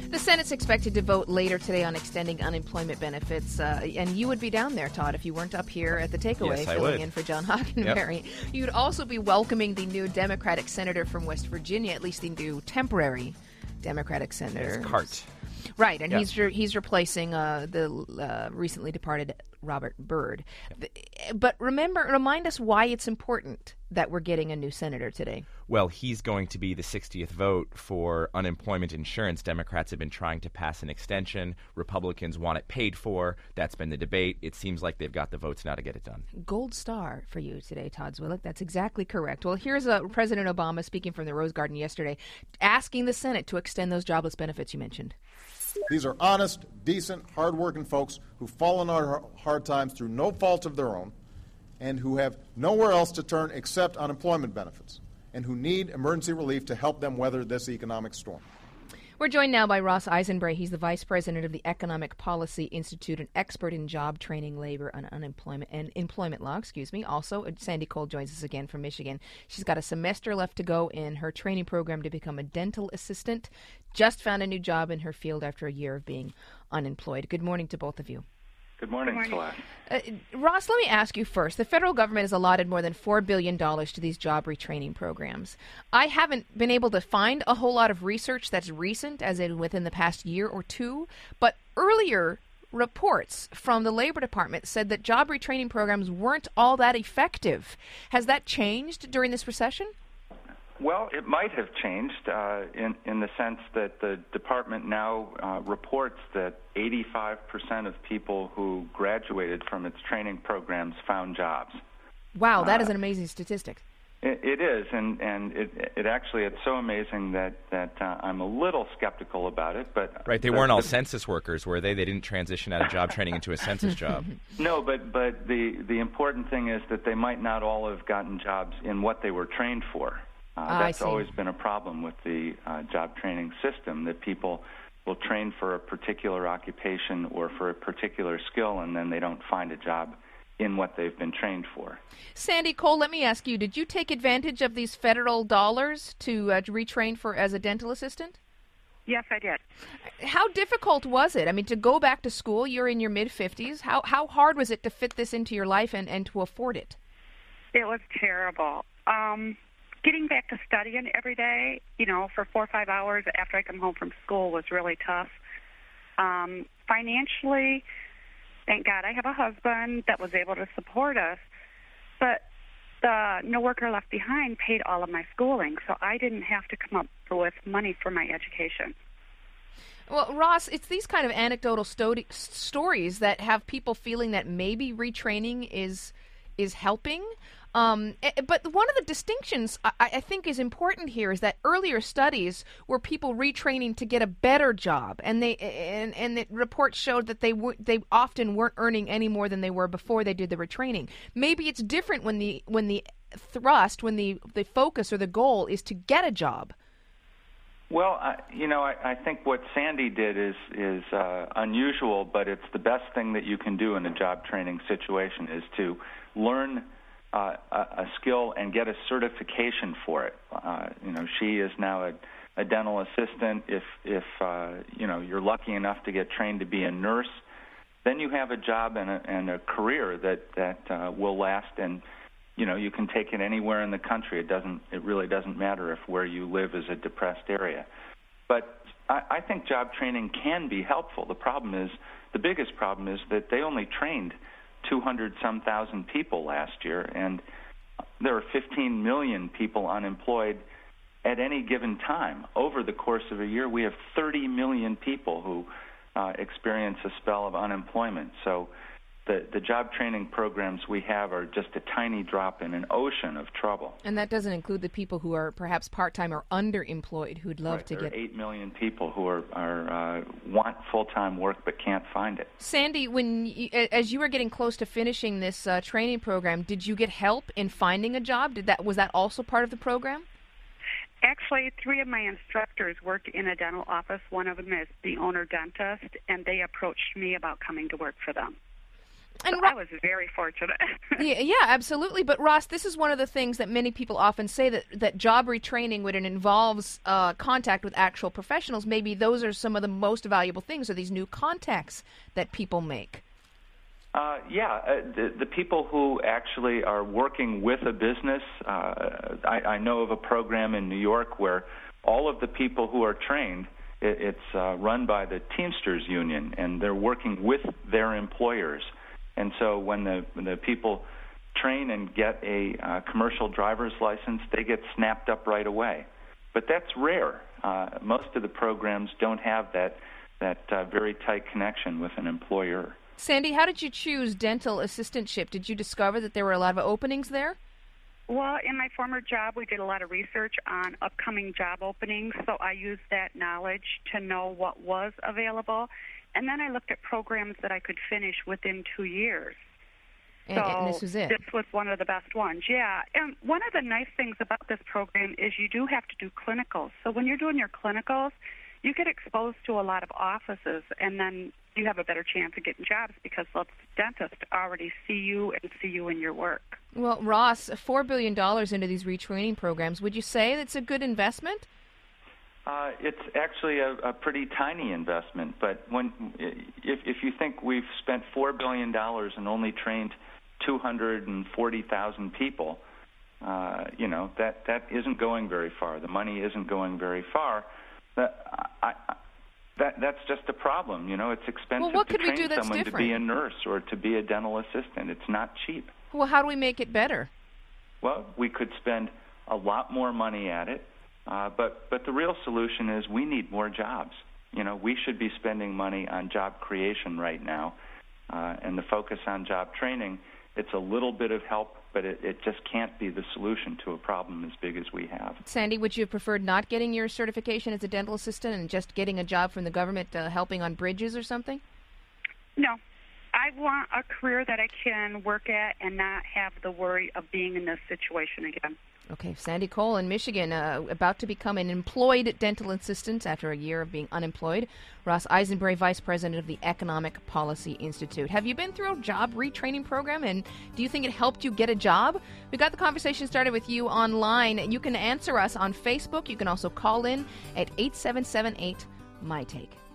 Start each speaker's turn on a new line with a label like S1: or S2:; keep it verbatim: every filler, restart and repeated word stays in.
S1: The Senate's expected to vote later today on extending unemployment benefits, uh, and you would be down there, Todd, if you weren't up here at the takeaway
S2: yes, I
S1: filling
S2: would.
S1: in for John Hockenberry. Yep. You'd also be welcoming the new Democratic senator from West Virginia, at least the new temporary Democratic senator.
S2: It's Cart.
S1: Right, and
S2: yeah.
S1: he's re- he's replacing uh, the uh, recently departed Robert Byrd. Yep. But remember, remind us why it's important that we're getting a new senator today.
S2: Well, he's going to be the sixtieth vote for unemployment insurance. Democrats have been trying to pass an extension. Republicans want it paid for. That's been the debate. It seems like they've got the votes now to get it done. Gold
S1: star for you today, Todd Zwillich. That's exactly correct. Well, here's uh, President Obama speaking from the Rose Garden yesterday, asking the Senate to extend those jobless benefits you mentioned.
S3: These are honest, decent, hard-working folks who've fallen on hard times through no fault of their own and who have nowhere else to turn except unemployment benefits and who need emergency relief to help them weather this economic storm.
S1: We're joined now by Ross Eisenbray. He's the vice president of the Economic Policy Institute, an expert in job training, labor, and unemployment and employment law. Excuse me. Also, Sandy Cole joins us again from Michigan. She's got a semester left to go in her training program to become a dental assistant. Just found a new job in her field after a year of being unemployed. Good morning to both of you.
S4: Good morning,
S1: Good morning.
S4: Celeste.
S1: Uh, Ross, let me ask you first. The federal government has allotted more than four billion dollars to these job retraining programs. I haven't been able to find a whole lot of research that's recent, as in within the past year or two, but earlier reports from the Labor Department said that job retraining programs weren't all that effective. Has that changed during this recession?
S4: Well, it might have changed uh, in, in the sense that the department now uh, reports that eighty-five percent of people who graduated from its training programs found jobs.
S1: Wow, that
S4: uh,
S1: is an amazing statistic.
S4: It, it is, and, and it, it actually, it's so amazing that, that uh, I'm a little skeptical about it. But
S2: Right, they
S4: the,
S2: weren't all
S4: the,
S2: census workers, were they? They didn't transition out of job training into a census job.
S4: No, but, but the, the important thing is that they might not all have gotten jobs in what they were trained for. Uh,
S1: ah,
S4: that's always been a problem with the uh, job training system, that people will train for a particular occupation or for a particular skill, and then they don't find a job in what they've been trained for.
S1: Sandy Cole, let me ask you, did you take advantage of these federal dollars to, uh, to retrain for as a dental assistant?
S5: Yes, I did.
S1: How difficult was it? I mean, to go back to school, you're in your mid-fifties. How, how hard was it to fit this into your life and, and to afford it?
S5: It was terrible. Um... Getting back to studying every day, you know, for four or five hours after I come home from school was really tough. Um, financially, thank God I have a husband that was able to support us, but the No Worker Left Behind paid all of my schooling, so I didn't have to come up with money for my education.
S1: Well, Ross, it's these kind of anecdotal sto- stories that have people feeling that maybe retraining is is helping. Um, but one of the distinctions I, I think is important here is that earlier studies were people retraining to get a better job, and they and and the reports showed that they w- they often weren't earning any more than they were before they did the retraining. Maybe it's different when the when the thrust, when the the focus or the goal is to get a job.
S4: Well, I, you know, I, I think what Sandy did is is uh, unusual, but it's the best thing that you can do in a job training situation is to learn Uh, a, a skill and get a certification for it. Uh, you know, she is now a, a dental assistant. If, if uh, you know, you're lucky enough to get trained to be a nurse, then you have a job and a, and a career that that uh, will last. And you know, you can take it anywhere in the country. It doesn't. It really doesn't matter if where you live is a depressed area. But I, I think job training can be helpful. The problem is, the biggest problem is that they only trained two hundred some thousand people last year, and there are fifteen million people unemployed at any given time. Over the course of a year, we have thirty million people who uh, experience a spell of unemployment. So the, the job training programs we have are just a tiny drop in an ocean of trouble.
S1: And that doesn't include the people who are perhaps part-time or underemployed who'd love
S4: right,
S1: to
S4: there
S1: get...
S4: There are eight million people who are, are uh, want full-time work but can't find it.
S1: Sandy, when you, as you were getting close to finishing this uh, training program, did you get help in finding a job? Did that Was that also part of the program?
S5: Actually, three of my instructors worked in a dental office. One of them is the owner dentist, and they approached me about coming to work for them.
S1: And
S5: so
S1: Ro-
S5: I was very fortunate.
S1: yeah, yeah, absolutely. But Ross, this is one of the things that many people often say, that, that job retraining, when it involves uh, contact with actual professionals, maybe those are some of the most valuable things, are these new contacts that people make.
S4: Uh, yeah, uh, the, the people who actually are working with a business, uh, I, I know of a program in New York where all of the people who are trained, it, it's uh, run by the Teamsters Union, and they're working with their employers. And so when the, when the people train and get a uh, commercial driver's license, they get snapped up right away. But that's rare. Uh, most of the programs don't have that, that uh, very tight connection with an employer.
S1: Sandy, how did you choose dental assistantship? Did you discover that there were a lot of openings there?
S5: Well, in my former job, we did a lot of research on upcoming job openings, so I used that knowledge to know what was available. And then I looked at programs that I could finish within two years.
S1: And,
S5: so
S1: and this was it.
S5: This was one of the best ones, yeah. And one of the nice things about this program is you do have to do clinicals. So when you're doing your clinicals, you get exposed to a lot of offices, and then you have a better chance of getting jobs because the dentists already see you and see you in your work.
S1: Well, Ross, four billion dollars into these retraining programs. Would you say that's a good investment?
S4: Uh, it's actually a, a pretty tiny investment, but when if, if you think we've spent four billion dollars and only trained two hundred forty thousand people, uh, you know, that, that isn't going very far. The money isn't going very far. That, I, I, that, that's just a problem. You know, it's expensive
S1: well, what
S4: to
S1: could
S4: train
S1: we do that's
S4: someone
S1: different?
S4: to be a nurse or to be a dental assistant. It's not cheap.
S1: Well, how do we make it better?
S4: Well, we could spend a lot more money at it, uh, but, but the real solution is we need more jobs. You know, we should be spending money on job creation right now, uh, and the focus on job training, it's a little bit of help, but it, it just can't be the solution to a problem as big as we have.
S1: Sandy, would you have preferred not getting your certification as a dental assistant and just getting a job from the government uh, helping on bridges or something?
S5: No. I want a career that I can work at and not have the worry of being in this situation again.
S1: Okay, Sandy Cole in Michigan, uh, about to become an employed dental assistant after a year of being unemployed. Ross Eisenberry, Vice President of the Economic Policy Institute. Have you been through a job retraining program, and do you think it helped you get a job? We got the conversation started with you online. You can answer us on Facebook. You can also call in at eight seven seven eight, M Y Take.